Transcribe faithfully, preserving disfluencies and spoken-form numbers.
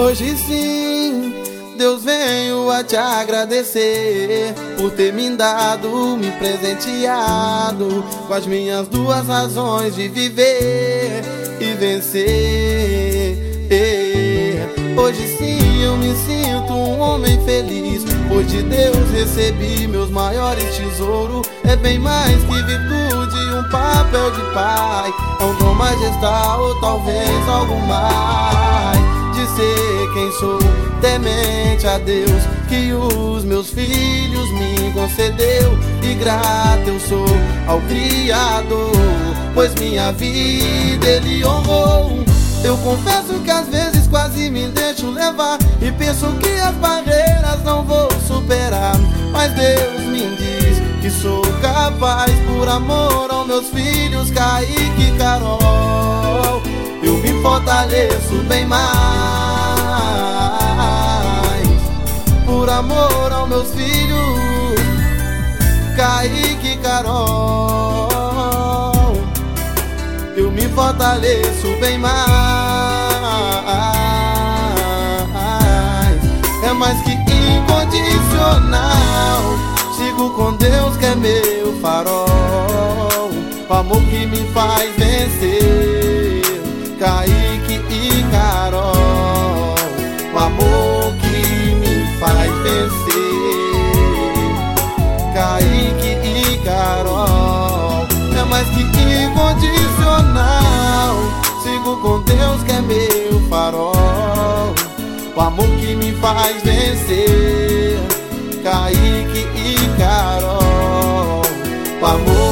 Hoje sim, Deus, venho a te agradecer por ter me dado, me presenteado com as minhas duas razões de viver e vencer. Hoje sim eu me sinto um homem feliz, pois de Deus recebi meus maiores tesouros. É bem mais que virtude, um papel de pai, é um dom majestade ou talvez algo mais. De ser quem sou, temente a Deus, que os meus filhos me concedeu. E grato eu sou ao Criador, pois minha vida Ele honrou. Eu confesso que às vezes quase me deixo levar e penso que as barreiras não vou superar, mas Deus me diz que sou capaz, por amor aos meus filhos Kaique e Carol. Eu me fortaleço bem mais, por amor aos meus filhos Kaique e Carol. Eu me fortaleço bem mais. É mais que incondicional. Sigo com Deus que é meu farol, o amor que me faz vencer. Kaique e Carol, o amor que me faz vencer. Kaique e Carol, é mais que incondicional. Sigo com Deus que é meu farol, o amor que me faz vencer. Kaique e Carol, o amor